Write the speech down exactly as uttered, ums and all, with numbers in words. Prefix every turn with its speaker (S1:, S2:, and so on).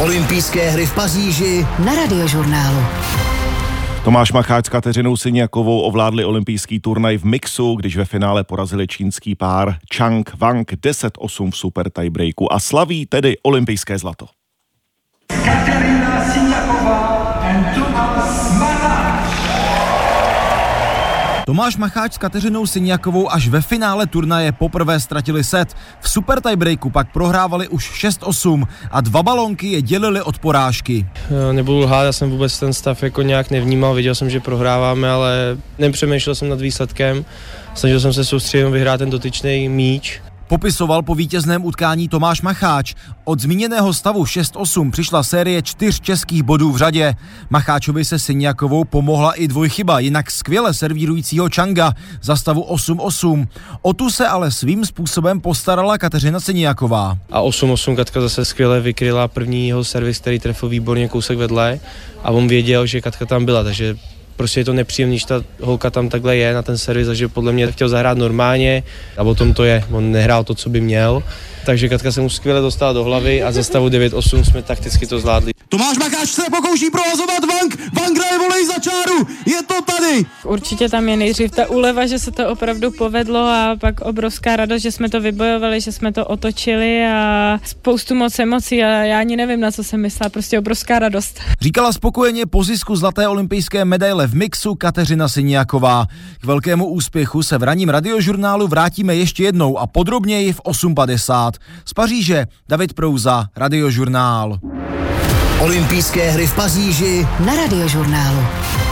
S1: Olympijské hry v Paříži
S2: na Radiožurnálu.
S3: Tomáš Macháč s Kateřinou Siniakovou ovládli olympijský turnaj v mixu, když ve finále porazili čínský pár Chang Wang deset osm v super tiebreaku a slaví tedy olympijské zlato.
S4: Kateřina Siniaková and Tomáš Macháč.
S5: Tomáš Macháč s Kateřinou Siniakovou až ve finále turnaje poprvé ztratili set. V super tiebreaku pak prohrávali už šest osm a dva balónky je dělili od porážky.
S6: Nebudu lhát, já jsem vůbec ten stav jako nějak nevnímal, viděl jsem, že prohráváme, ale nepřemýšlel jsem nad výsledkem. Snažil jsem se soustředit vyhrát ten dotyčný míč.
S5: Popisoval po vítězném utkání Tomáš Macháč. Od zmíněného stavu šest osm přišla série čtyř českých bodů v řadě. Macháčovi se Siniakovou pomohla i dvojchyba jinak skvěle servírujícího Changa za stavu osm osm. O tu se ale svým způsobem postarala Kateřina Siniaková.
S6: A osm osm Katka zase skvěle vykryla první jeho servis, který trefil výborně kousek vedle a on věděl, že Katka tam byla, takže prostě je to nepříjemný, že ta holka tam takhle je na ten servis, takže podle mě chtěl zahrát normálně a o tom to je, on nehrál to, co by měl, takže Katka se mu skvěle dostala do hlavy a ze stavu devět osm jsme takticky to zvládli.
S5: Tomáš Macháč se pokouší provazovat Wang, Wang hraje volej za čáru, je to tady!
S7: Určitě tam je nejdřív ta úleva, že se to opravdu povedlo a pak obrovská radost, že jsme to vybojovali, že jsme to otočili a spoustu moc emocí a já ani nevím, na co jsem myslela, prostě obrovská radost.
S5: Říkala spokojeně po zisku zlaté olympijské medaile v mixu Kateřina Siniaková. K velkému úspěchu se v ranním Radiožurnálu vrátíme ještě jednou a podrobněji v osm padesát. Z Paříže David Prouza, Radiožurnál.
S1: Olympijské hry v Paříži
S2: na Radiožurnálu.